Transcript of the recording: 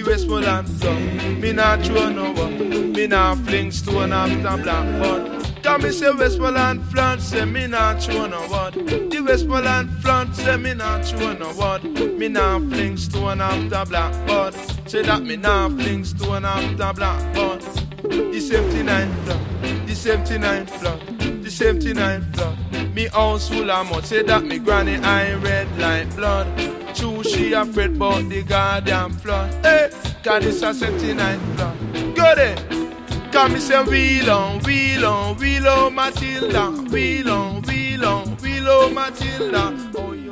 Westmoreland flood. Me not throw no one. Me not fling stone after blackboard. Come me say Westmoreland flood, say me not throw no word. The Westmoreland flood, say me not throw no word. Me not fling stone after blackboard. Say that me not fling stone after blackboard. The 79 flood, the 79 flood, the 79 flood. Me house full of mud, say that me granny eye red like blood. True she afraid about the goddamn flood. Hey, cause this a 79 flood. Go there. Come me say wheel on, wheel on, wheel on Matilda. Wheel on, wheel on, wheel on Matilda. Oh, yeah.